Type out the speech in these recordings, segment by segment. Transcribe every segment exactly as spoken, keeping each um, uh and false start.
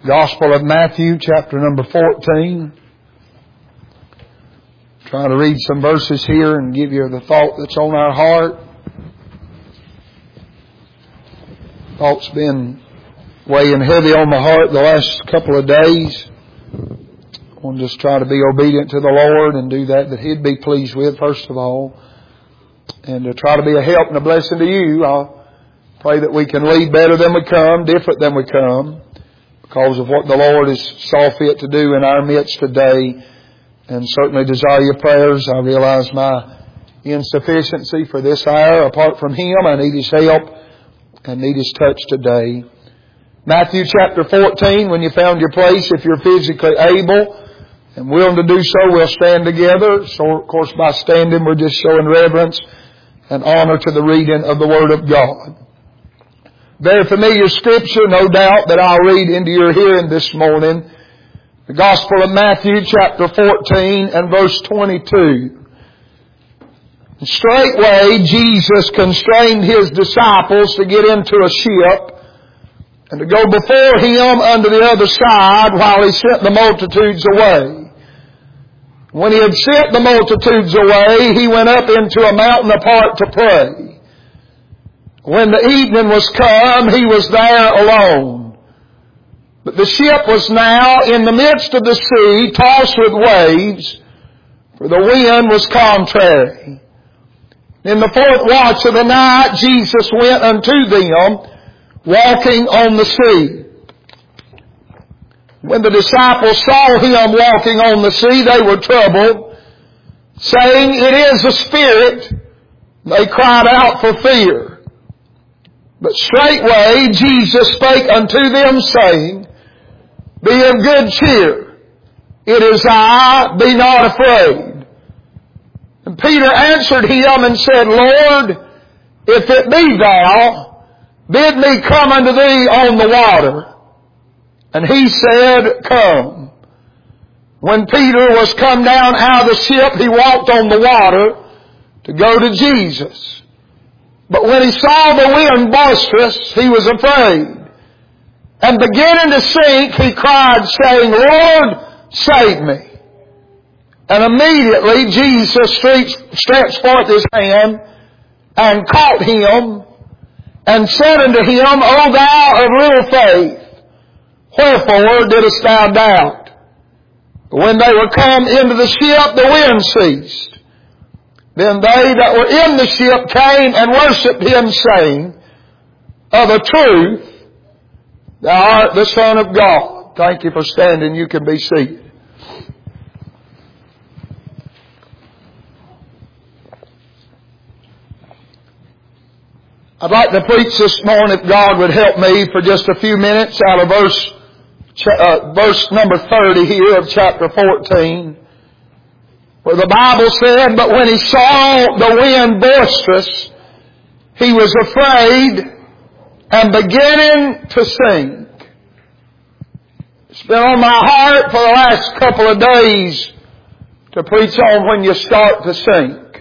Gospel of Matthew, chapter number fourteen. Trying to read some verses here and give you the thought that's on our heart. Thought's been weighing heavy on my heart the last couple of days. I want to just try to be obedient to the Lord and do that that He'd be pleased with, first of all. And to try to be a help and a blessing to you. I pray that we can lead better than we come, different than we come, because of what the Lord has saw fit to do in our midst today. And certainly desire your prayers. I realize my insufficiency for this hour. Apart from Him, I need His help and need His touch today. Matthew chapter fourteen, when you found your place, if you're physically able and willing to do so, we'll stand together. So, of course, by standing, we're just showing reverence and honor to the reading of the Word of God. Very familiar scripture, no doubt, that I'll read into your hearing this morning. The Gospel of Matthew, chapter fourteen and verse twenty-two. And straightway Jesus constrained His disciples to get into a ship and to go before Him unto the other side while He sent the multitudes away. When He had sent the multitudes away, He went up into a mountain apart to pray. When the evening was come, He was there alone. But the ship was now in the midst of the sea, tossed with waves, for the wind was contrary. In the fourth watch of the night, Jesus went unto them, walking on the sea. When the disciples saw Him walking on the sea, they were troubled, saying, It is a spirit. They cried out for fear. But straightway Jesus spake unto them, saying, Be of good cheer. It is I, be not afraid. And Peter answered Him and said, Lord, if it be Thou, bid me come unto Thee on the water. And He said, Come. When Peter was come down out of the ship, he walked on the water to go to Jesus. But when he saw the wind boisterous, he was afraid. And beginning to sink, he cried, saying, Lord, save me. And immediately Jesus stretched forth His hand and caught him and said unto him, O thou of little faith, wherefore didst thou doubt? When they were come into the ship, the wind ceased. Then they that were in the ship came and worshipped Him, saying, Of a truth, Thou art the Son of God. Thank you for standing. You can be seated. I'd like to preach this morning, if God would help me, for just a few minutes out of verse, uh, verse number thirty here of chapter fourteen. Where the Bible said, But when He saw the wind boisterous, He was afraid and beginning to sink. It's been on my heart for the last couple of days to preach on when you start to sink.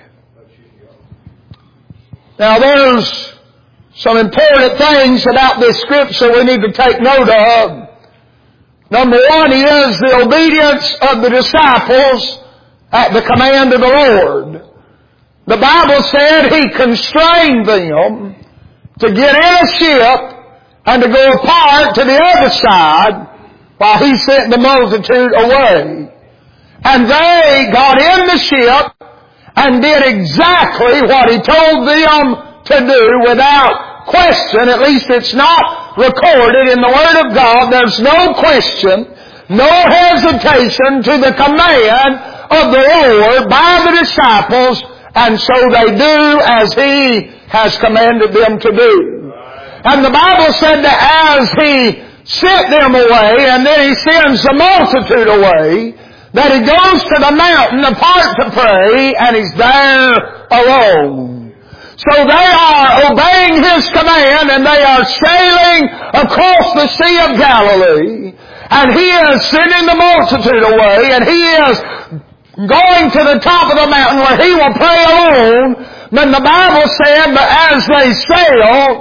Now there's some important things about this scripture we need to take note of. Number one is the obedience of the disciples at the command of the Lord. The Bible said He constrained them to get in a ship and to go apart to the other side while He sent the multitude away. And they got in the ship and did exactly what He told them to do without question. At least it's not recorded in the Word of God. There's no question, no hesitation to the command of the Lord by the disciples, and so they do as He has commanded them to do. And the Bible said that as He sent them away, and then He sends the multitude away, that He goes to the mountain apart to pray, and He's there alone. So they are obeying His command, and they are sailing across the Sea of Galilee, and He is sending the multitude away, and He is going to the top of the mountain where He will pray alone. But the Bible said that as they sailed,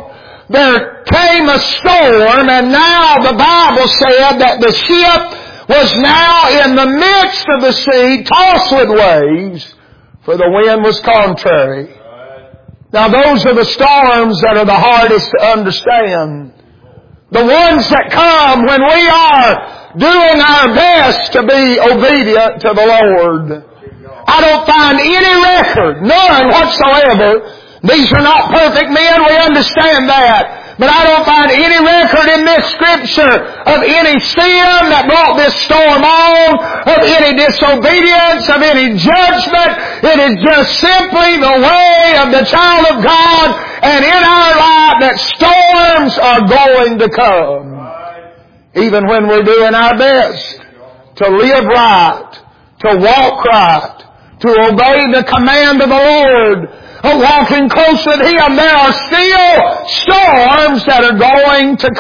there came a storm, and now the Bible said that the ship was now in the midst of the sea, tossed with waves, for the wind was contrary. Now those are the storms that are the hardest to understand. The ones that come when we are doing our best to be obedient to the Lord. I don't find any record, none whatsoever. These are not perfect men, we understand that. But I don't find any record in this Scripture of any sin that brought this storm on, of any disobedience, of any judgment. It is just simply the way of the child of God, and in our life that storms are going to come. Even when we're doing our best to live right, to walk right, to obey the command of the Lord, of walking close with Him, there are still storms that are going to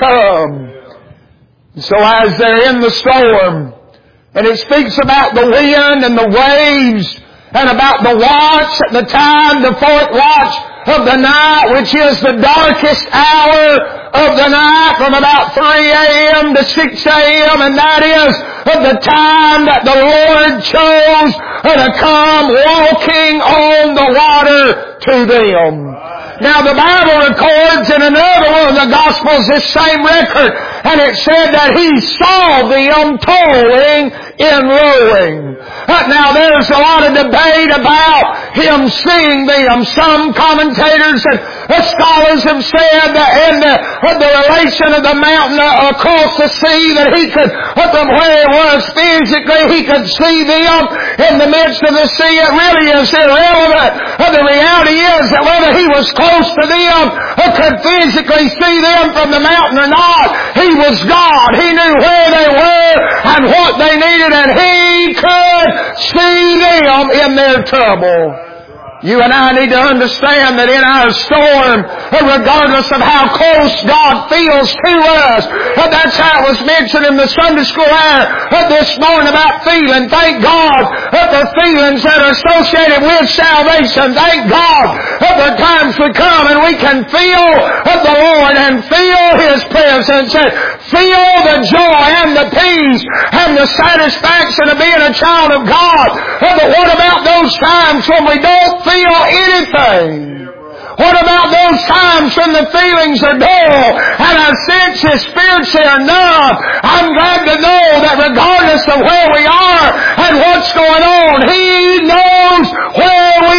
come. So as they're in the storm, and it speaks about the wind and the waves, and about the watch at the time, the fourth watch of the night, which is the darkest hour of the night, from about three a.m. to six a.m., and that is of the time that the Lord chose to come walking on the water to them. Now the Bible records in another one of the Gospels this same record, and it said that He saw them toiling in rowing. Uh, now there's a lot of debate about Him seeing them. Some commentators and uh, scholars have said that in the, uh, the relation of the mountain uh, across the sea, that He could, uh, from where He was physically, He could see them in the midst of the sea. It really is irrelevant. Uh, the reality is that whether He was close to them or could physically see them from the mountain or not, He was God. He knew where they were and what they needed, and He could see them in their trouble. You and I need to understand that in our storm, regardless of how close God feels to us, that's how it was mentioned in the Sunday school hour this morning about feeling. Thank God for feelings that are associated with salvation. Thank God for times we come and we can feel the Lord and feel His presence and feel the joy and the peace and the satisfaction of being a child of God. But what about those times when we don't feel anything? What about those times when the feelings are dull and our senses spiritually are numb? I'm glad to know that regardless of where we are and what's going on, He knows where we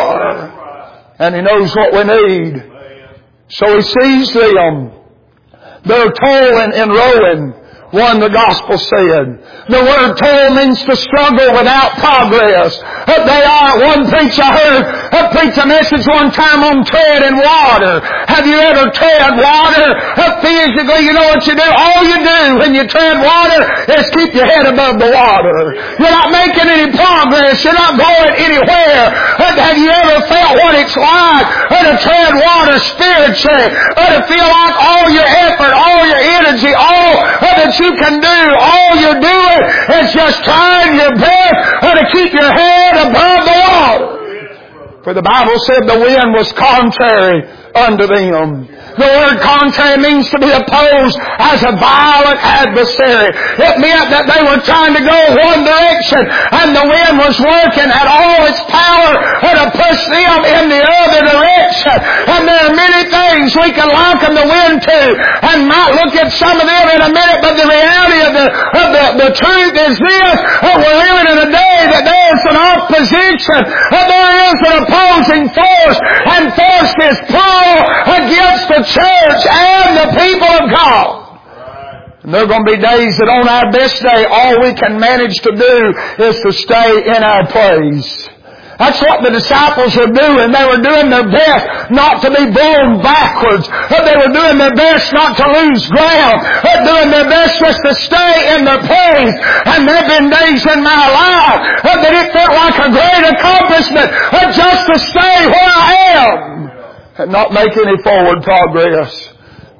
are. And He knows what we need. So He sees them. They're toiling and rowing. One, the Gospel said. The word toil means to struggle without progress. They are, one preacher I heard uh, preach a message one time on tread in water. Have you ever tread water? Uh, physically, you know what you do? All you do when you tread water is keep your head above the water. You're not making any progress. You're not going anywhere. Uh, have you ever felt what it's like uh, to tread water spiritually? Uh, to feel like all your effort, all your energy, all uh, that you can do, all you're doing is just trying your best uh, to keep your head above the water. For the Bible said the wind was contrary unto them. The word contrary means to be opposed as a violent adversary. It meant that they were trying to go one direction and the wind was working at all its power to push them in the other direction. And there are many things we can liken the wind to and might look at some of them in a minute, but the reality of the, of the, the truth is this: that we're living in a day that there's an opposition, that there is an opposing force, and force is pulled against the church and the people of God. And there are going to be days that on our best day, all we can manage to do is to stay in our place. That's what the disciples were doing. They were doing their best not to be blown backwards. They were doing their best not to lose ground. They were doing their best just to stay in their place. And there have been days in my life that it felt like a great accomplishment just to stay where I am and not make any forward progress.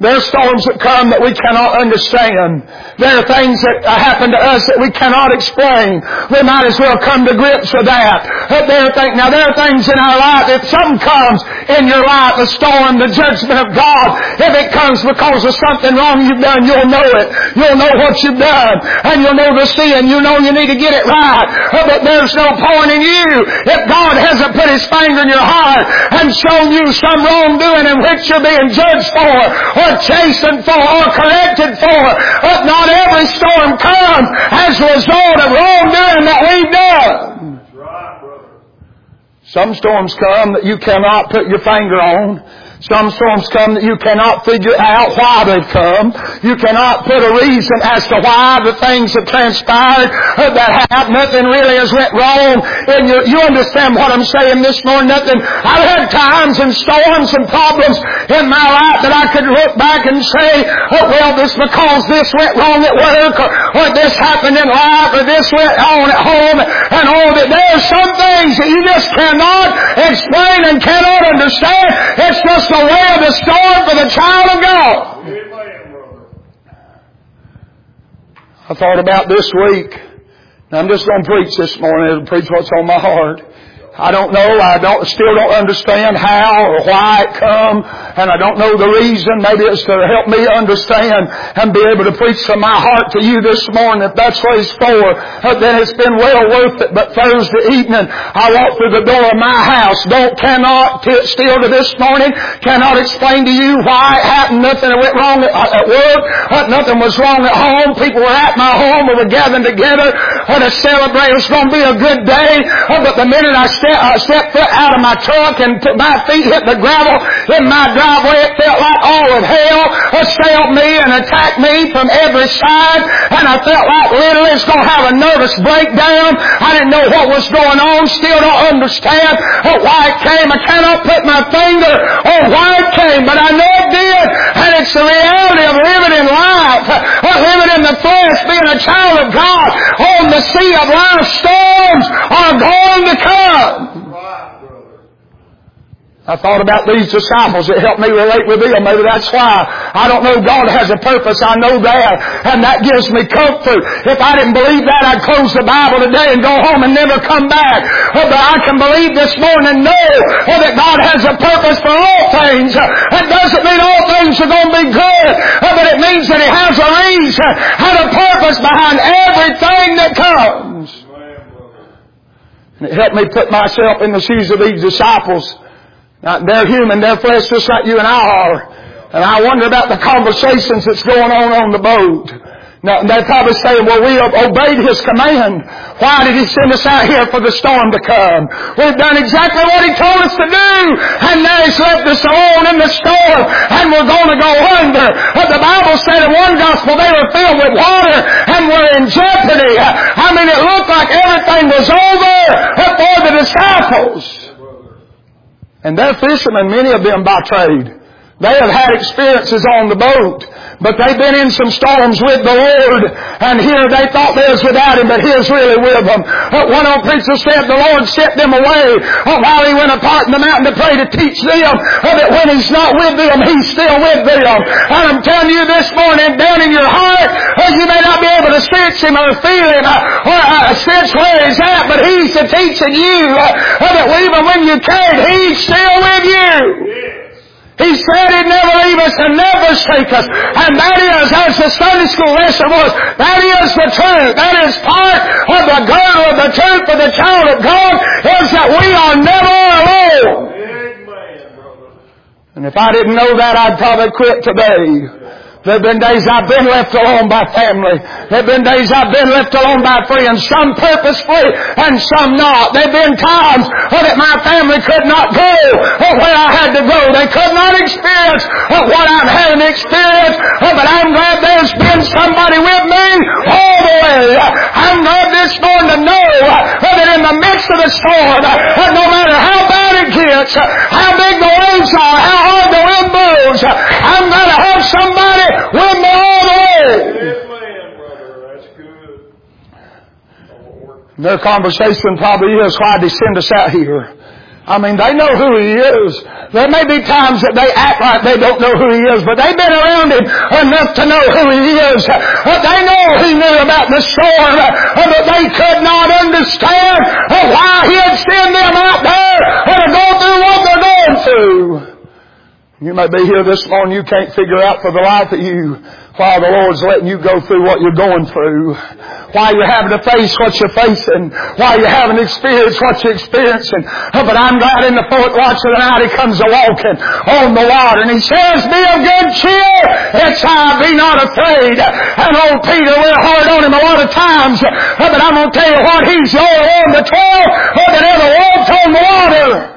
There are storms that come that we cannot understand. There are things that happen to us that we cannot explain. We might as well come to grips with that. There are things, now there are things in our life, if something comes in your life, the storm, the judgment of God, if it comes because of something wrong you've done, you'll know it. You'll know what you've done. And you'll know the sin. You know you need to get it right. But there's no point in you if God hasn't put His finger in your heart and shown you some wrongdoing in which you're being judged for, or chastened for, or corrected for. But not every storm comes as a result of wrongdoing that we've done. That's right, brother. Some storms come that you cannot put your finger on. Some storms come that you cannot figure out why they've come. You cannot put a reason as to why the things have transpired that have nothing really has went wrong. And you, you understand what I'm saying this morning? Nothing. I've had times and storms and problems in my life that I could look back and say, oh, well, this because this went wrong at work, or, or this happened in life, or this went on at home, and all that. There are some things that you just cannot explain and cannot understand. It's just the way of the storm for the child of God. Amen, brother. I thought about this week. Now I'm just going to preach this morning. I'll preach what's on my heart. I don't know. I don't, still don't understand how or why it come. And I don't know the reason. Maybe it's to help me understand and be able to preach from my heart to you this morning. If that's what it's for, then it's been well worth it. But Thursday evening, I walked through the door of my house. Don't, cannot, t- still to this morning, cannot explain to you why it happened. Nothing went wrong at, at work. Nothing was wrong at home. People were at my home. We were gathering together to celebrate. It was going to be a good day. But the minute I Step, uh, step foot out of my truck and put my feet hit the gravel in my driveway, it felt like all of hell assailed me and attacked me from every side. And I felt like literally it's going to have a nervous breakdown. I didn't know what was going on. Still don't understand why it came. I cannot put my finger on why it came, but I know it did. And it's the reality of living in life, of living in the flesh, being a child of God. On the sea of life, storms are going to come. I thought about these disciples. It helped me relate with them. Maybe that's why. I don't know. God has a purpose. I know that. And that gives me comfort. If I didn't believe that, I'd close the Bible today and go home and never come back. But I can believe this morning and know that God has a purpose for all things. That doesn't mean all things are going to be good. But it means that He has a reason and a purpose behind everything that comes. And it helped me put myself in the shoes of these disciples. Now, they're human, they're flesh just like you and I are. And I wonder about the conversations that's going on on the boat. Now, they're probably saying, well, we obeyed His command. Why did He send us out here for the storm to come? We've done exactly what He told us to do. And now He's left us alone in the storm. And we're going to go under. But the Bible said in one gospel they were filled with water and were in jeopardy. I mean, it looked like everything was over for the disciples. And they're fishermen, many of them by trade. They have had experiences on the boat. But they've been in some storms with the Lord. And here they thought they was without Him, but He was really with them. Uh, one old preacher said the Lord sent them away uh, while He went apart in the mountain to pray to teach them uh, that when He's not with them, He's still with them. And I'm telling you this morning, down in your heart, uh, you may not be able to sense Him or feel Him uh, or uh, sense where He's at, but He's teaching you uh, that even when you can't, He's still with you. He said He'd never leave us and never forsake us. And that is, as the Sunday school lesson was, that is the truth. That is part of the girdle of the truth for the child of God, is that we are never alone. Amen, brother. And if I didn't know that, I'd probably quit today. There have been days I've been left alone by family. There have been days I've been left alone by friends, some purposefully and some not. There have been times that my family could not go where I had to go. They could not experience what I'm having experienced. But I'm glad there's been somebody with me all the way. I'm glad this morning to know that in the midst of the storm, no matter how bad it gets, how big the waves are, how hard the wind blows, I'm going to have somebody with me all the way. Amen, brother. That's good. Their conversation probably is, why did He send us out here? I mean, they know who He is. There may be times that they act like they don't know who He is, but they've been around Him enough to know who He is. They know He knew about the storm, but they could not understand why He'd send them out there to go through what they're going through. You may be here this morning, you can't figure out for the life of you why the Lord's letting you go through what you're going through. Why you're having to face what you're facing. Why you're having to experience what you're experiencing. Oh, but I'm glad in the fourth watch of the night He comes a-walking on the water. And He says, be of good cheer. It's I, be not afraid. And old Peter, we're hard on him a lot of times. Oh, but I'm going to tell you what, he's the only one of the twelve that ever walked on the water.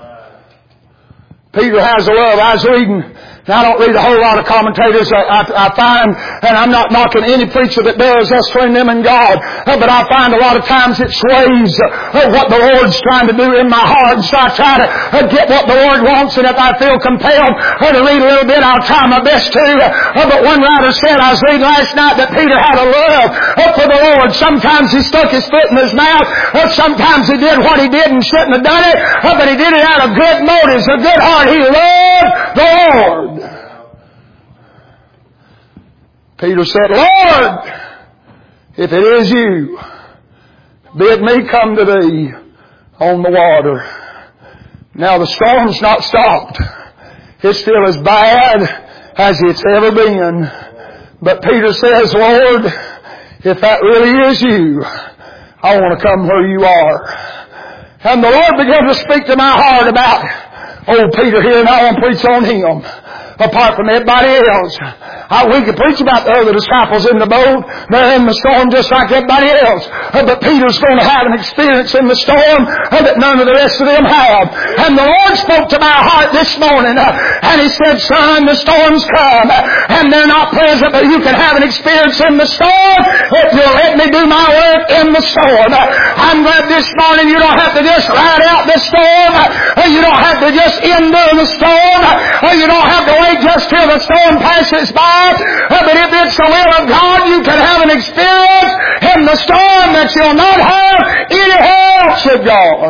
Peter has a love. I was reading, and I don't read a whole lot of commentators. I, I, I find, and I'm not knocking any preacher that does, that's between them and God, but I find a lot of times it sways uh, what the Lord's trying to do in my heart. And so I try to uh, get what the Lord wants, and if I feel compelled uh, to read a little bit, I'll try my best to. Uh, but one writer said, I was reading last night, that Peter had a love uh, for the Lord. Sometimes he stuck his foot in his mouth. Uh, sometimes he did what he did and shouldn't have done it, uh, but he did it out of good motives, a good heart. He loved the Lord. Peter said, Lord, if it is You, bid me come to Thee on the water. Now the storm's not stopped. It's still as bad as it's ever been. But Peter says, Lord, if that really is You, I want to come where You are. And the Lord began to speak to my heart about old Peter here, and I want to preach on him apart from everybody else. I, we could preach about the other disciples in the boat. They're in the storm just like everybody else. Uh, but Peter's going to have an experience in the storm uh, that none of the rest of them have. And the Lord spoke to my heart this morning, uh, and He said, son, the storms come, uh, and they're not pleasant, but you can have an experience in the storm if you'll let me do my work in the storm. Uh, I'm glad this morning you don't have to just ride out the storm. Uh, you don't have to just endure the storm. Uh, you don't have to wait just till the storm passes by. Uh, but if it's the will of God, you can have an experience in the storm that you'll not have anyhow else with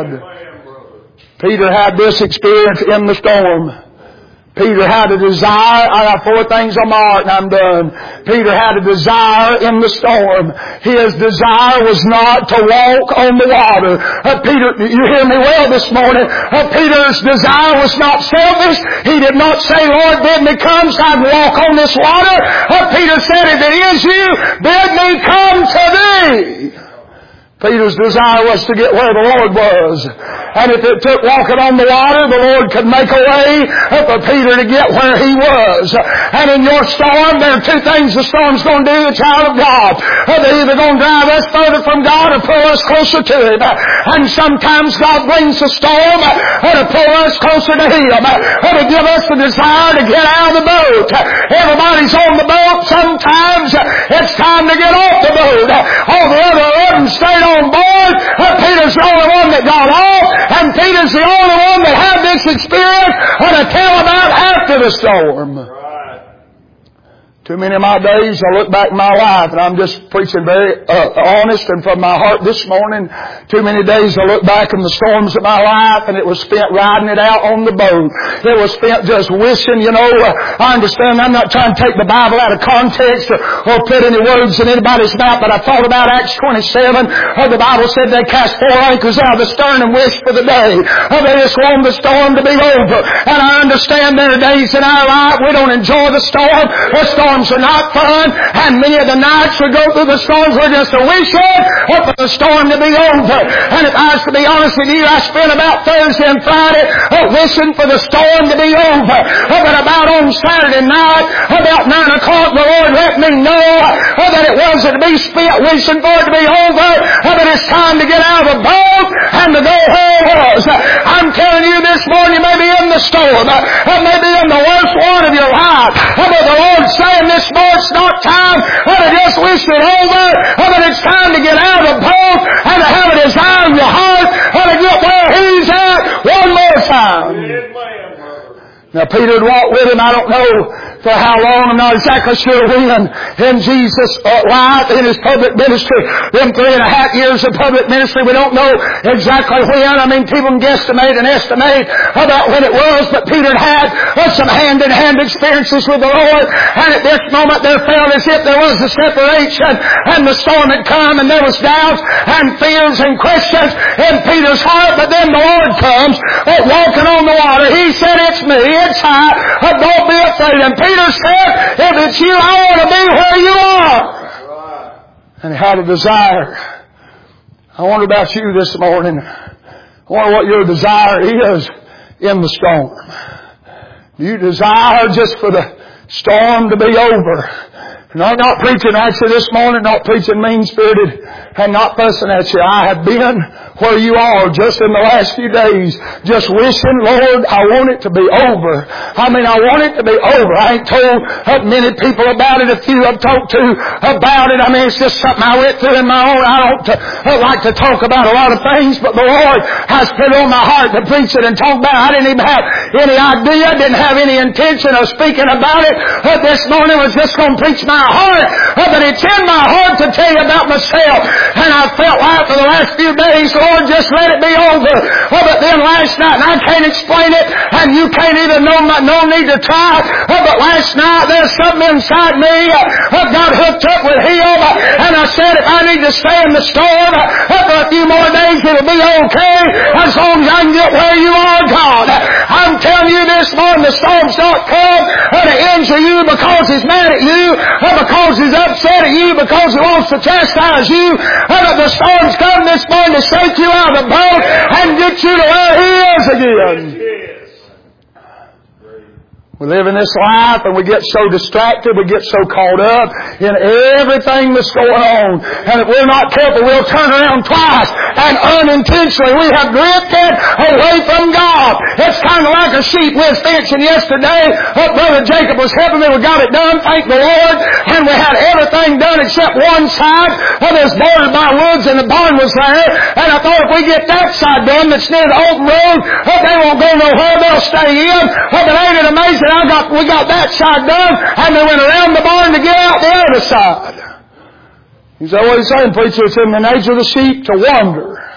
God. Peter had this experience in the storm. Peter had a desire. I got four things on my heart and I'm done. Peter had a desire in the storm. His desire was not to walk on the water. Uh, Peter, you hear me well this morning. Uh, Peter's desire was not selfish. He did not say, Lord, bid me come so I can walk on this water. Uh, Peter said, if it is You, bid me come to Thee. Peter's desire was to get where the Lord was. And if it took walking on the water, the Lord could make a way for Peter to get where he was. And in your storm, there are two things the storm's going to do, the child of God. They're either going to drive us further from God or pull us closer to Him. And sometimes God brings the storm to pull us closer to Him, to give us the desire to get out of the boat. Everybody's on the boat. Sometimes it's time to get off the boat. All the other eleven stayed on board. Peter's the only one that got off. And Peter's the only one that had this experience to tell about after the storm. Right. Too many of my days, I look back in my life, and I'm just preaching very uh, honest and from my heart this morning. Too many days I look back in the storms of my life, and it was spent riding it out on the boat. It was spent just wishing, you know, uh, I understand I'm not trying to take the Bible out of context or, or put any words in anybody's mouth, but I thought about Acts twenty-seven. Uh, the Bible said they cast four anchors out of the stern and wished for the day. Uh, they just want the storm to be over. And I understand there are days in our life we don't enjoy the storm. The storms are not fun, and many of the nights we go through the storms we're just a wishing for the storm to be over. And if I was to be honest with you, I spent about Thursday and Friday uh, wishing for the storm to be over. Uh, but about on Saturday night, about nine o'clock, the Lord let me know uh, that it wasn't to be spent wishing for it to be over, uh, but it's time to get out of the boat and to go where it was. Uh, I'm telling you this morning, you may be in the storm, uh, maybe in the worst one of your life, uh, but the Lord's saying this morning it's not time uh, to just wish it over, uh, but it's time to get out of the boat and to have a desire in your heart uh, to get where He's at one more time. Now Peter had walked with Him, I don't know, for how long, I'm not exactly sure when, in Jesus' uh, life, in His public ministry. Them three and a half years of public ministry, we don't know exactly when. I mean, people can guesstimate and estimate about when it was, but Peter had uh, some hand-in-hand experiences with the Lord, and at this moment there felt as if there was a separation, and the storm had come, and there was doubts and fears and questions in Peter's heart, but then the Lord comes uh, walking on the water. He said, it's me, it's I, uh, don't be afraid. And Peter said, if it's you, I want to be where you are. Right. And he had a desire. I wonder about you this morning. I wonder what your desire is in the storm. Do you desire just for the storm to be over? And I'm not preaching at you this morning, not preaching mean-spirited and not fussing at you. I have been where you are just in the last few days, just wishing, Lord, I want it to be over. I mean, I want it to be over. I ain't told many people about it. A few I've talked to about it. I mean, it's just something I went through in my own. I don't I like to talk about a lot of things, but the Lord has put on my heart to preach it and talk about it. I didn't even have any idea, didn't have any intention of speaking about it. But this morning was just going to preach my heart, but it's in my heart to tell you about myself. And I felt like for the last few days, Lord, just let it be over. But then last night, and I can't explain it, and you can't even know my, no need to try. But last night, there's something inside me that got hooked up with Him, and I said, if I need to stay in the storm for a few more days, it'll be okay, as long as I can get where you are, God. I'm telling you this morning, the storm's not come to injure you because He's mad at you, because He's upset at you, because He wants to chastise you. But the storm's come this morning to shake you out of the boat and get you to where He is again. We live in this life and we get so distracted, we get so caught up in everything that's going on. And if we're not careful, we'll turn around twice and unintentionally we have drifted away from God. It's kind of like a sheep. We was fencing yesterday. Oh, Brother Jacob was helping me. We got it done, thank the Lord. And we had everything done except one side. Oh, it was bordered by woods and the barn was there. And I thought if we get that side done that's near the open road, oh, they won't go nowhere. They'll stay in. Oh, but ain't it amazing? I got, we got that side done, and they went around the barn to get out the other side. You say, what are you saying, preacher? It's in the nature of the sheep to wander.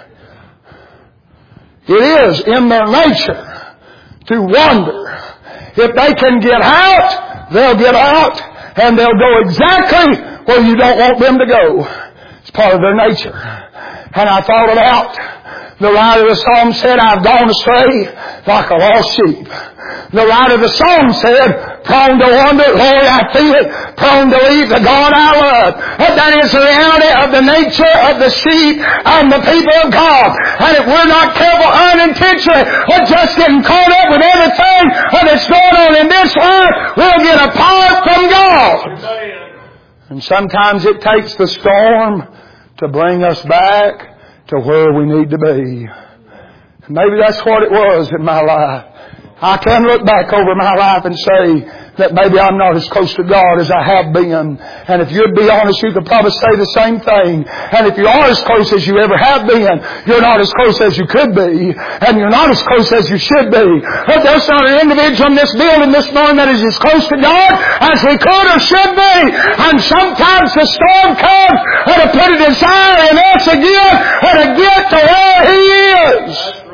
It is in their nature to wander. If they can get out, they'll get out, and they'll go exactly where you don't want them to go. It's part of their nature. And I thought about the writer of the psalm said, I've gone astray like a lost sheep. The writer of the song said, prone to wander, Lord, I feel it, prone to leave the God I love. But that is the reality of the nature of the sheep and the people of God. And if we're not careful unintentionally, we're just getting caught up with everything that's going on in this life, we'll get apart from God. And sometimes it takes the storm to bring us back to where we need to be. And maybe that's what it was in my life. I can look back over my life and say that maybe I'm not as close to God as I have been. And if you'd be honest, you could probably say the same thing. And if you are as close as you ever have been, you're not as close as you could be. And you're not as close as you should be. But there's not an individual in this building this morning that is as close to God as we could or should be. And sometimes the storm comes and to put a desire in us again and to get to where He is.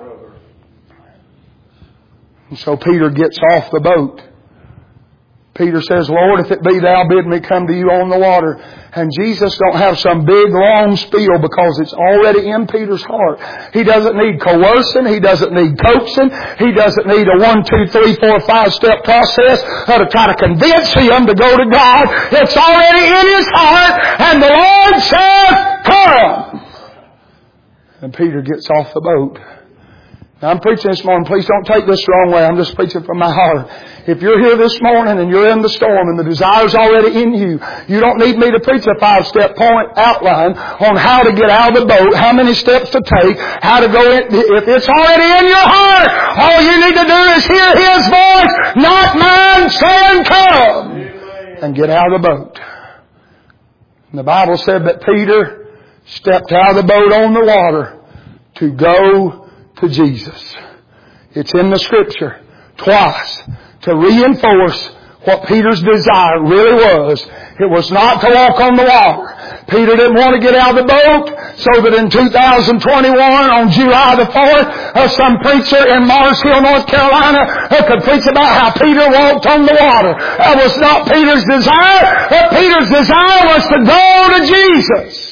And so Peter gets off the boat. Peter says, Lord, if it be Thou, bid me come to You on the water. And Jesus don't have some big, long spiel because it's already in Peter's heart. He doesn't need coercing. He doesn't need coaxing. He doesn't need a one, two, three, four, five step process to try to convince him to go to God. It's already in his heart. And the Lord says, come. And Peter gets off the boat. Now, I'm preaching this morning. Please don't take this the wrong way. I'm just preaching from my heart. If you're here this morning and you're in the storm and the desire's already in you, you don't need me to preach a five-step point outline on how to get out of the boat, how many steps to take, how to go in. If it's already in your heart, all you need to do is hear His voice, not mine, saying, come, and get out of the boat. And the Bible said that Peter stepped out of the boat on the water to go to Jesus. It's in the Scripture twice to reinforce what Peter's desire really was. It was not to walk on the water. Peter didn't want to get out of the boat so that in two thousand twenty-one, on July the fourth, uh, some preacher in Mars Hill, North Carolina, uh, could preach about how Peter walked on the water. That was not Peter's desire. But Peter's desire was to go to Jesus.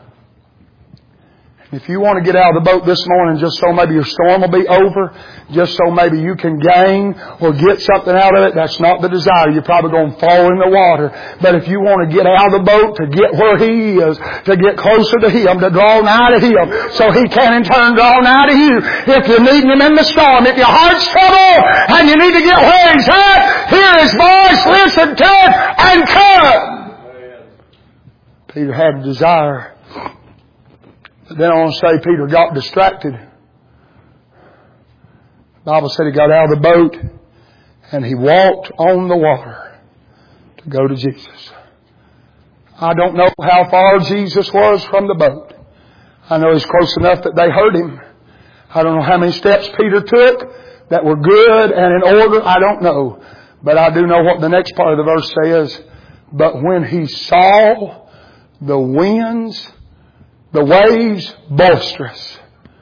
If you want to get out of the boat this morning just so maybe your storm will be over, just so maybe you can gain or get something out of it, that's not the desire. You're probably going to fall in the water. But if you want to get out of the boat to get where He is, to get closer to Him, to draw nigh to Him, so He can in turn draw nigh to you. If you're needing Him in the storm, if your heart's troubled and you need to get where He's at, hear His voice, listen to it, and come. Peter had a desire. But then I want to say Peter got distracted. The Bible said he got out of the boat and he walked on the water to go to Jesus. I don't know how far Jesus was from the boat. I know he's close enough that they heard him. I don't know how many steps Peter took that were good and in order. I don't know. But I do know what the next part of the verse says. But when he saw the winds, the waves boisterous,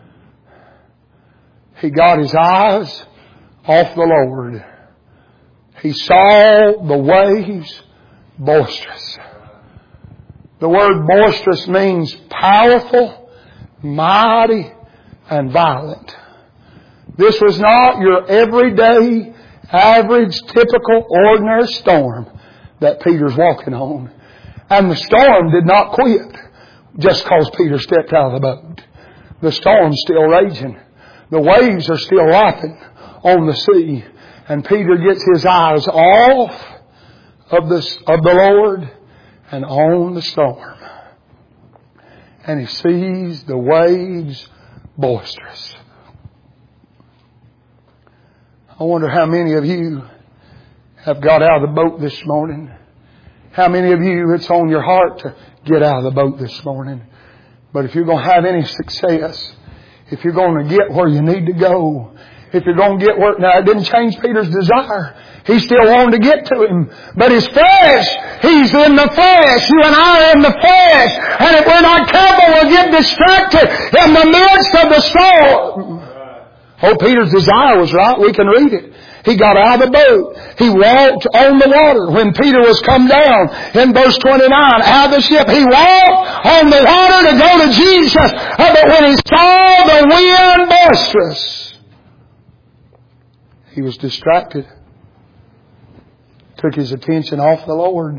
he got his eyes off the Lord. He saw the waves boisterous. The word boisterous means powerful, mighty, and violent. This was not your everyday, average, typical, ordinary storm that Peter's walking on. And the storm did not quit just because Peter stepped out of the boat. The storm's still raging. The waves are still lapping on the sea. And Peter gets his eyes off of the, of the Lord and on the storm. And he sees the waves boisterous. I wonder how many of you have got out of the boat this morning. How many of you it's on your heart to get out of the boat this morning. But if you're going to have any success, if you're going to get where you need to go, if you're going to get where... Now, it didn't change Peter's desire. He still wanted to get to Him. But his flesh, he's in the flesh. You and I are in the flesh. And if we're not careful, we'll get distracted in the midst of the storm. Oh, Peter's desire was right. We can read it. He got out of the boat. He walked on the water. When Peter was come down in verse twenty-nine out of the ship, he walked on the water to go to Jesus. But when he saw the wind boisterous, he was distracted. Took his attention off the Lord.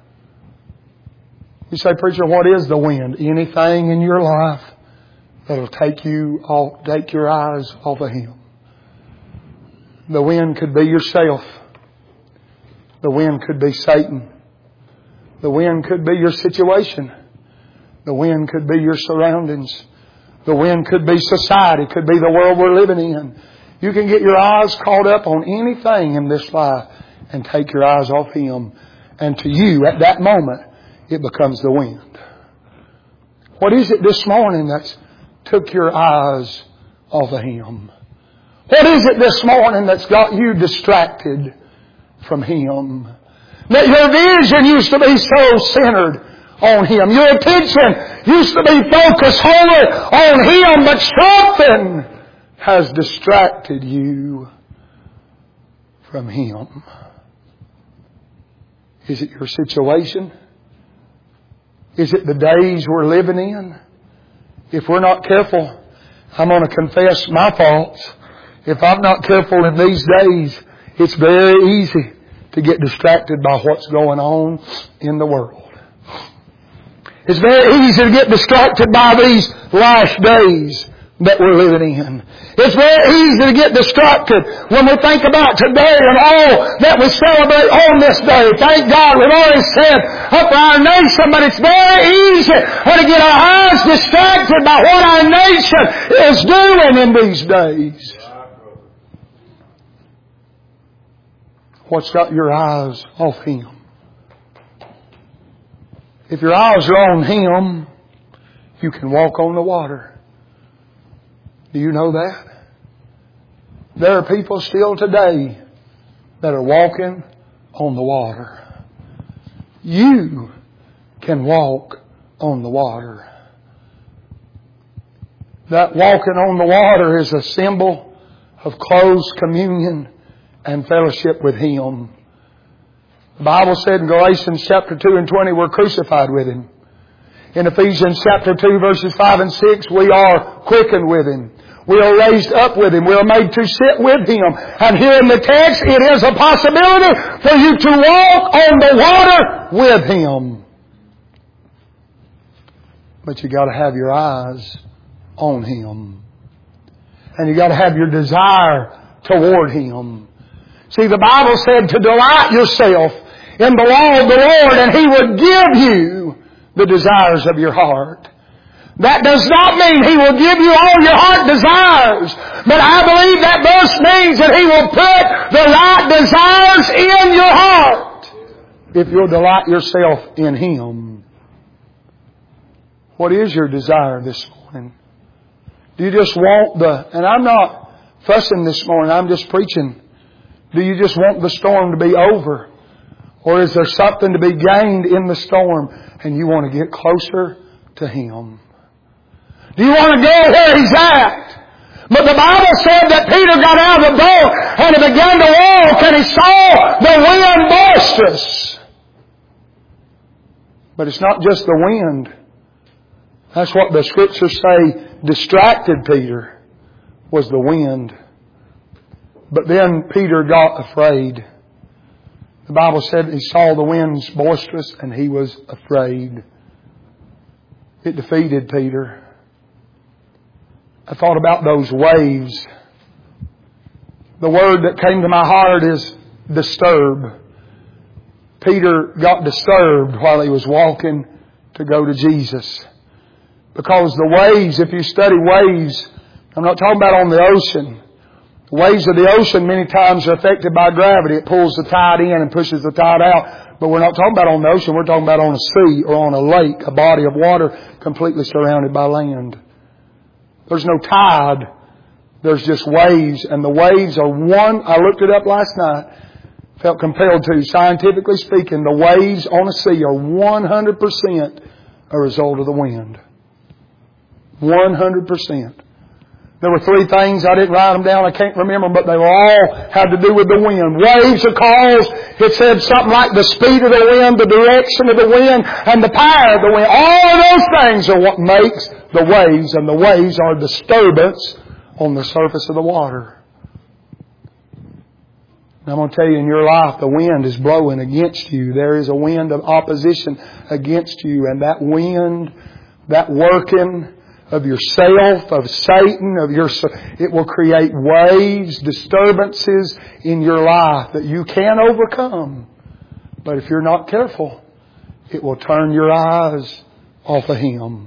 You say, preacher, what is the wind? Anything in your life that'll take you off, take your eyes off of Him. The wind could be yourself. The wind could be Satan. The wind could be your situation. The wind could be your surroundings. The wind could be society. Could be the world we're living in. You can get your eyes caught up on anything in this life and take your eyes off Him. And to you, at that moment, it becomes the wind. What is it this morning that's took your eyes off of Him? What is it this morning that's got you distracted from Him? That your vision used to be so centered on Him. Your attention used to be focused wholly on Him, but something has distracted you from Him. Is it your situation? Is it the days we're living in? If we're not careful, I'm going to confess my faults. If I'm not careful in these days, it's very easy to get distracted by what's going on in the world. It's very easy to get distracted by these last days that we're living in. It's very easy to get distracted when we think about today and all that we celebrate on this day. Thank God we've already said up for our nation, but it's very easy to get our eyes distracted by what our nation is doing in these days. What's got your eyes off Him? If your eyes are on Him, you can walk on the water. Do you know that? There are people still today that are walking on the water. You can walk on the water. That walking on the water is a symbol of close communion and fellowship with Him. The Bible said in Galatians chapter two and twenty, we're crucified with Him. In Ephesians chapter two verses five and six, we are quickened with Him. We are raised up with Him. We are made to sit with Him. And here in the text, it is a possibility for you to walk on the water with Him. But you got to have your eyes on Him. And you got to have your desire toward Him. See, the Bible said to delight yourself in the law of the Lord, and He would give you the desires of your heart. That does not mean He will give you all your heart desires. But I believe that verse means that He will put the right desires in your heart if you'll delight yourself in Him. What is your desire this morning? Do you just want the... And I'm not fussing this morning. I'm just preaching. Do you just want the storm to be over? Or is there something to be gained in the storm and you want to get closer to Him? Do you want to go where He's at? But the Bible said that Peter got out of the boat and he began to walk and he saw the wind boisterous. But it's not just the wind. That's what the Scriptures say distracted Peter, was the wind. But then Peter got afraid. The Bible said he saw the winds boisterous and he was afraid. It defeated Peter. I thought about those waves. The word that came to my heart is disturb. Peter got disturbed while he was walking to go to Jesus. Because the waves, if you study waves, I'm not talking about on the ocean. The waves of the ocean many times are affected by gravity. It pulls the tide in and pushes the tide out. But we're not talking about on the ocean. We're talking about on a sea or on a lake, a body of water completely surrounded by land. There's no tide. There's just waves. And the waves are one, I looked it up last night, felt compelled to. Scientifically speaking, the waves on a sea are one hundred percent a result of the wind. one hundred percent. There were three things. I didn't write them down. I can't remember, but they were all had to do with the wind. Waves are caused, it said something like the speed of the wind, the direction of the wind, and the power of the wind. All of those things are what makes the waves, and the waves are disturbance on the surface of the water. And I'm going to tell you, in your life, the wind is blowing against you. There is a wind of opposition against you, and that wind, that working of yourself, of Satan, of your, it will create waves, disturbances in your life that you can overcome. But if you're not careful, it will turn your eyes off of Him.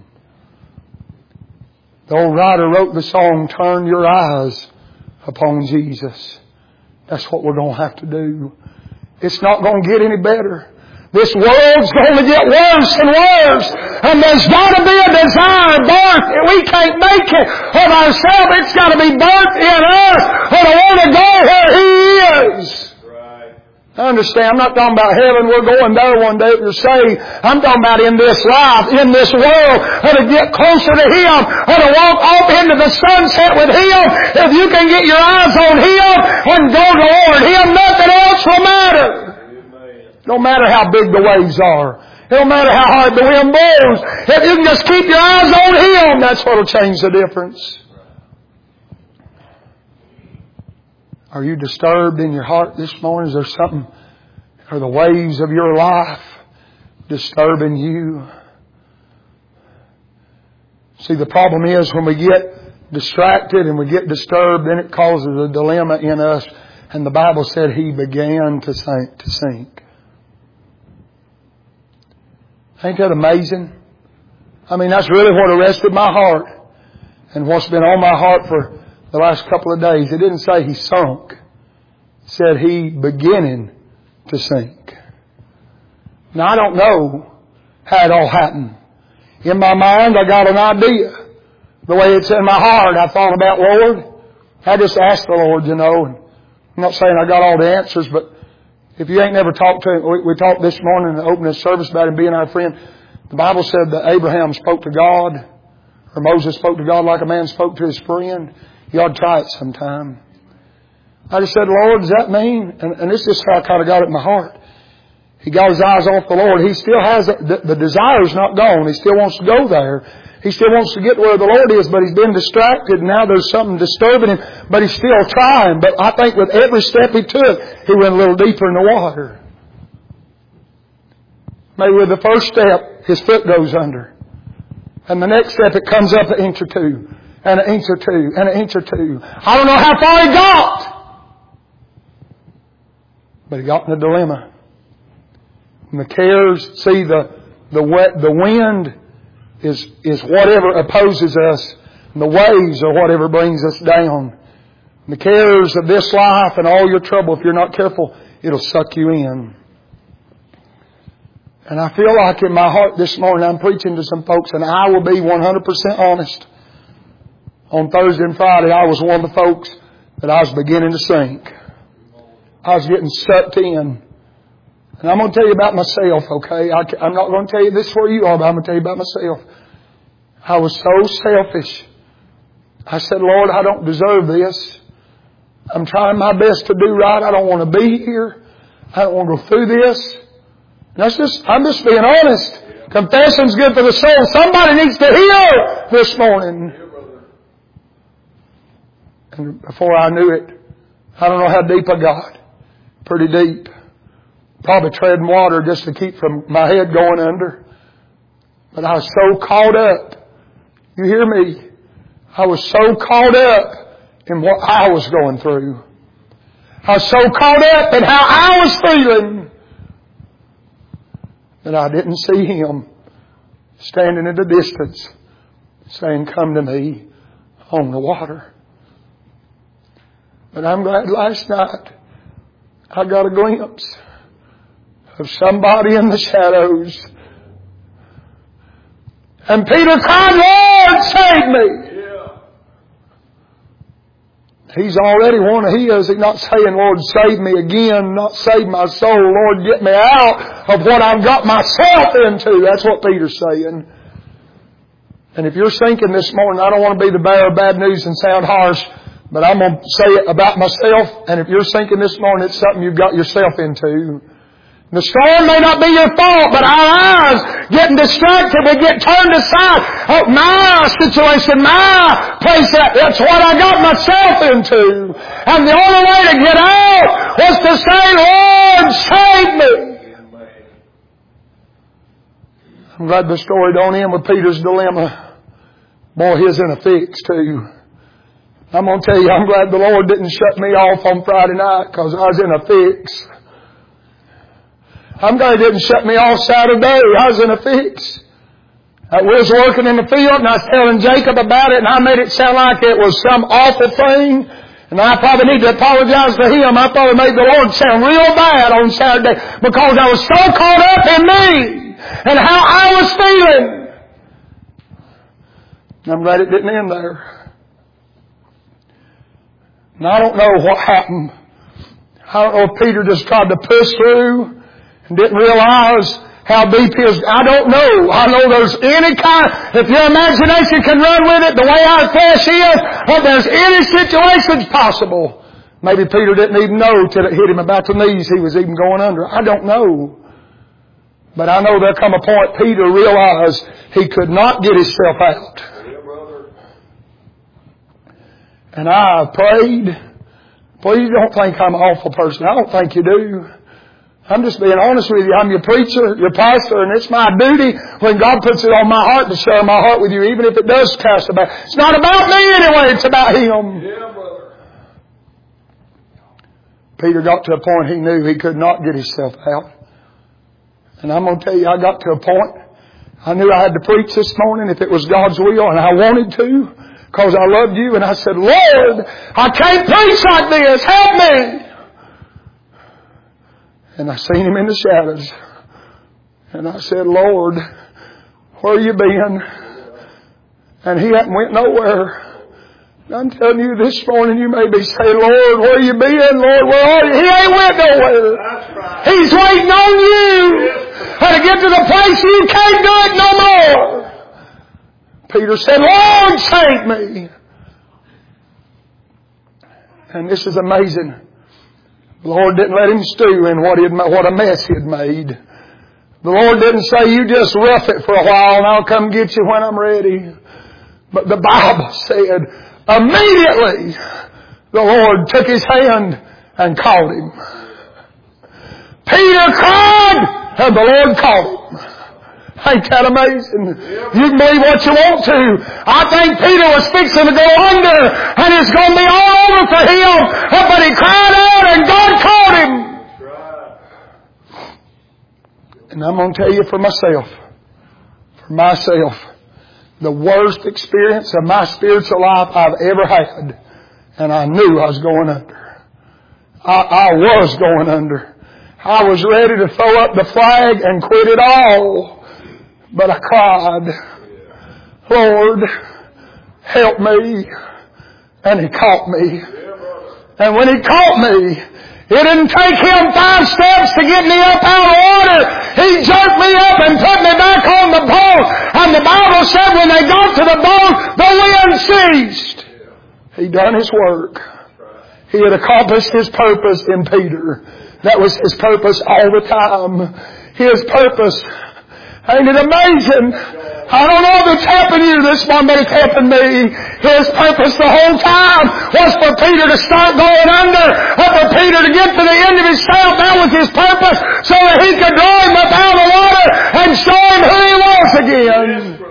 The old writer wrote the song, "Turn your eyes upon Jesus." That's what we're going to have to do. It's not going to get any better. This world's going to get worse and worse. And there's got to be a desire birth. We can't make it of ourselves. It's got to be birthed in us. Or to want to go where He is. Right. I understand. I'm not talking about heaven. We're going there one day if you're saved. I'm talking about in this life, in this world. Or to get closer to Him. Or to walk off into the sunset with Him. If you can get your eyes on Him and go toward Him, nothing else will matter. No matter how big the waves are. No matter how hard the wind blows. If you can just keep your eyes on Him, that's what will change the difference. Are you disturbed in your heart this morning? Is there something? Are the waves of your life disturbing you? See, the problem is when we get distracted and we get disturbed, then it causes a dilemma in us. And the Bible said He began to sink. To sink. Ain't that amazing? I mean, that's really what arrested my heart and what's been on my heart for the last couple of days. It didn't say He sunk. It said He beginning to sink. Now, I don't know how it all happened. In my mind, I got an idea. The way it's in my heart, I thought about, Lord, I just asked the Lord, you know. And I'm not saying I got all the answers, but If you ain't never talked to him, we, we talked this morning in the opening service about him being our friend. The Bible said that Abraham spoke to God, or Moses spoke to God like a man spoke to his friend. You ought to try it sometime. I just said, Lord, does that mean? And, and this is how I kind of got it in my heart. He got his eyes off the Lord. He still has, the, the desire's not gone. He still wants to go there. He still wants to get where the Lord is, but he's been distracted. Now there's something disturbing him, but he's still trying. But I think with every step he took, he went a little deeper in the water. Maybe with the first step, his foot goes under. And the next step, it comes up an inch or two, and an inch or two, and an inch or two. I don't know how far he got, but he got in a dilemma. And the cares, see, the the wet, the wind is is whatever opposes us, and the waves are whatever brings us down. And the cares of this life and all your trouble, if you're not careful, it'll suck you in. And I feel like in my heart this morning I'm preaching to some folks, and I will be one hundred percent honest. On Thursday and Friday I was one of the folks that I was beginning to sink. I was getting sucked in. And I'm going to tell you about myself, okay? I, I'm not going to tell you this where you are, but I'm going to tell you about myself. I was so selfish. I said, Lord, I don't deserve this. I'm trying my best to do right. I don't want to be here. I don't want to go through this. That's just, I'm just being honest. Confessing's good for the soul. Somebody needs to hear this morning. And before I knew it, I don't know how deep I got. Pretty deep. Probably treading water just to keep from my head going under. But I was so caught up. You hear me? I was so caught up in what I was going through. I was so caught up in how I was feeling that I didn't see Him standing at a distance saying, come to me on the water. But I'm glad last night I got a glimpse of somebody in the shadows. And Peter cried, Lord, save me. Yeah. He's already one of His. He's not saying, Lord, save me again, not save my soul. Lord, get me out of what I've got myself into. That's what Peter's saying. And if you're sinking this morning, I don't want to be the bearer of bad news and sound harsh, but I'm going to say it about myself. And if you're sinking this morning, it's something you've got yourself into. The storm may not be your fault, but our eyes getting distracted, we get turned aside. Oh, my situation, my place, that's what I got myself into. And the only way to get out was to say, Lord, save me. I'm glad the story don't end with Peter's dilemma. Boy, he's in a fix too. I'm going to tell you, I'm glad the Lord didn't shut me off on Friday night because I was in a fix. I'm glad He didn't shut me off Saturday. I was in a fix. I was working in the field and I was telling Jacob about it, and I made it sound like it was some awful thing. And I probably need to apologize to him. I probably made the Lord sound real bad on Saturday because I was so caught up in me and how I was feeling. And I'm glad it didn't end there. And I don't know what happened. I don't know if Peter just tried to push through and didn't realize how deep his... I don't know. I know there's any kind... If your imagination can run with it the way our flesh is, if there's any situations possible. Maybe Peter didn't even know till it hit him about the knees he was even going under. I don't know. But I know there come a point Peter realized he could not get himself out. And I prayed. Please don't think I'm an awful person. I don't think you do. I'm just being honest with you. I'm your preacher, your pastor, and it's my duty when God puts it on my heart to share my heart with you, even if it does cast about. It's not about me anyway, it's about Him. Yeah, brother. Peter got to a point he knew he could not get himself out. And I'm going to tell you, I got to a point, I knew I had to preach this morning if it was God's will, and I wanted to, because I loved you, and I said, Lord, I can't preach like this, help me! And I seen him in the shadows. And I said, Lord, where you been? And he hadn't went nowhere. I'm telling you this morning, you may be saying, Lord, where you been? Lord, where are you? He ain't went nowhere. That's right. He's waiting on you. And to get to the place you can't do it no more. Peter said, Lord, save me. And this is amazing. The Lord didn't let him stew in what, he had, what a mess he had made. The Lord didn't say, you just rough it for a while and I'll come get you when I'm ready. But the Bible said, immediately the Lord took his hand and called him. Peter cried and the Lord called him. Ain't that amazing? You can believe what you want to. I think Peter was fixing to go under and it's going to be all over for him. But he cried out and God called him. And I'm going to tell you for myself, for myself, the worst experience of my spiritual life I've ever had. And I knew I was going under. I, I was going under. I was ready to throw up the flag and quit it all. But I cried, Lord, help me. And He caught me. And when He caught me, it didn't take Him five steps to get me up out of the water. He jerked me up and put me back on the boat. And the Bible said when they got to the boat, the wind ceased. He done His work. He had accomplished His purpose in Peter. That was His purpose all the time. His purpose. Ain't it amazing? I don't know if it's helping you this morning, but it's helping me. His purpose the whole time was for Peter to start going under, or for Peter to get to the end of his sail. That was his purpose, so that he could draw him up out of the water and show him who he was again.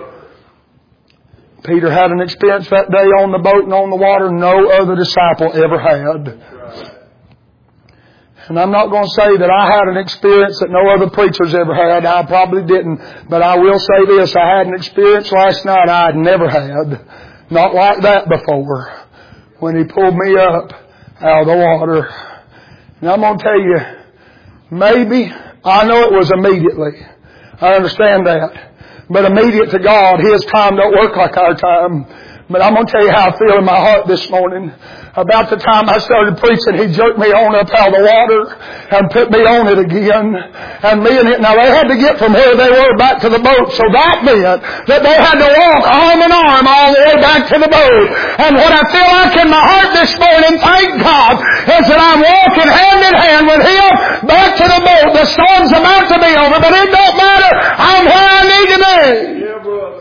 Peter had an experience that day on the boat and on the water no other disciple ever had. And I'm not going to say that I had an experience that no other preachers ever had. I probably didn't. But I will say this. I had an experience last night I had never had. Not like that before. When He pulled me up out of the water. And I'm going to tell you, maybe, I know it was immediately. I understand that. But immediate to God, His time don't work like our time. But I'm going to tell you how I feel in my heart this morning. About the time I started preaching, He jerked me on up out of the water and put me on it again. And me and it, now they had to get from where they were back to the boat. So that meant that they had to walk arm in arm all the way back to the boat. And what I feel like in my heart this morning, thank God, is that I'm walking hand in hand with Him back to the boat. The storm's about to be over, but it don't matter. I'm where I need to be. Yeah, brother.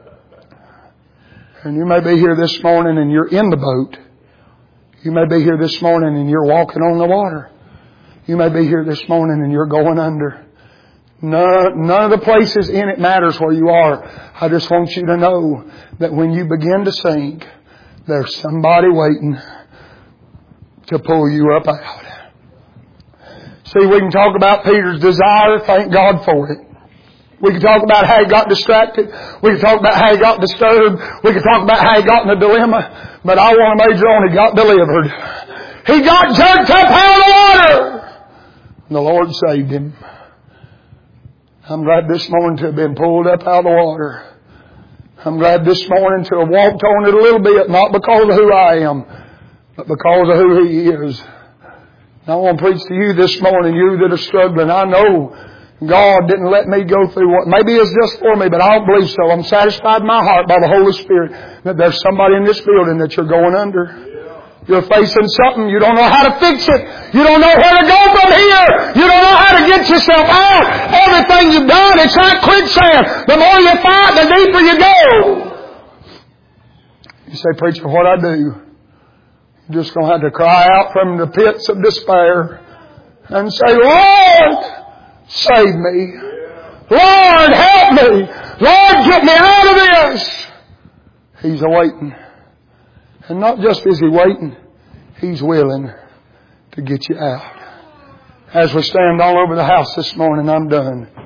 And you may be here this morning and you're in the boat. You may be here this morning and you're walking on the water. You may be here this morning and you're going under. None, none of the places in it matters where you are. I just want you to know that when you begin to sink, there's somebody waiting to pull you up out. See, we can talk about Peter's desire. Thank God for it. We can talk about how he got distracted. We can talk about how he got disturbed. We can talk about how he got in a dilemma. But I want to major on he got delivered. He got jerked up out of the water. And the Lord saved him. I'm glad this morning to have been pulled up out of the water. I'm glad this morning to have walked on it a little bit, not because of who I am, but because of who He is. And I want to preach to you this morning, you that are struggling. I know God didn't let me go through what, maybe it's just for me, but I don't believe so. I'm satisfied in my heart by the Holy Spirit that there's somebody in this building that you're going under. You're facing something. You don't know how to fix it. You don't know where to go from here. You don't know how to get yourself out. Everything you've done, it's like quicksand. The more you fight, the deeper you go. You say, preacher, what I do? You're just going to have to cry out from the pits of despair and say, Lord, save me. Lord, help me. Lord, get me out of this. He's awaiting. And not just is He waiting, He's willing to get you out. As we stand all over the house this morning, I'm done.